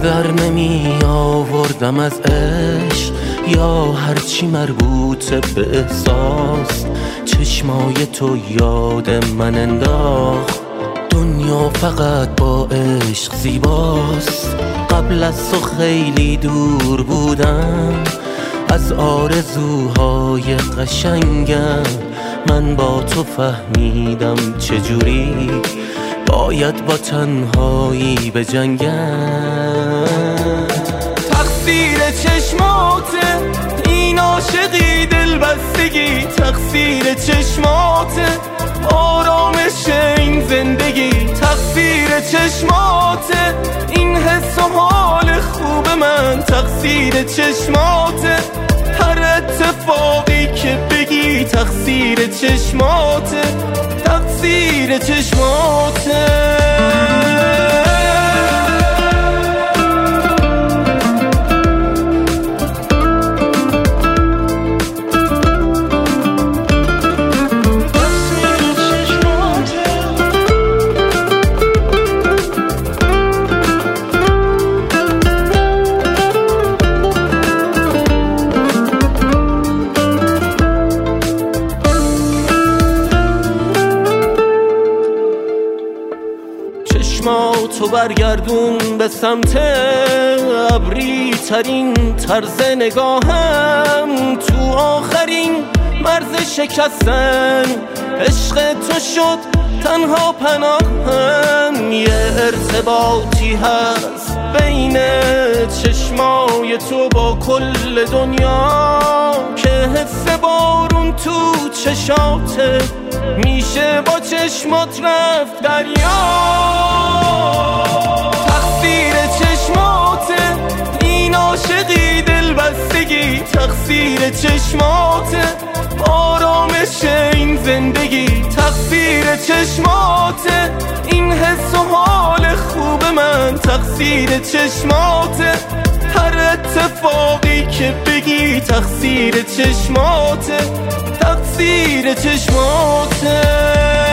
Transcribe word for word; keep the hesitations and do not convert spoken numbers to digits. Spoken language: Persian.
در نمی آوردم از عشق یا هرچی مربوط به احساس، چشمای تو یاد من انداخت. دنیا فقط با عشق زیباست. قبل از تو خیلی دور بودم از آرزوهای قشنگم. من با تو فهمیدم چجوری باید با تنهایی بجنگم. تقصیر چشماته این عاشقی دلبستگی، تقصیر چشماته آرامش این زندگی، تقصیر چشماته این حس و حال خوب من، تقصیر چشماته هر اتفاقی که بگی، تقصیر چشماته تقصیر چشماته. تو برگردون به سمت ابری ترین طرز نگاهم، تو آخرین مرز شکستن عشق تو شد تنها پناهم. یه ارتباطی هست بین چشمای تو با کل دنیا که حس بارون تو چشاته میشه با چشمات رفت دریا. تقصیر چشماته این عاشقی دلبستگی، تقصیر چشماته آرامش این زندگی، تقصیر چشماته این حس و حال خوب من، تقصیر چشماته هر اتفاقی که بگی، تقصیر چشماته تقصیر چشماته.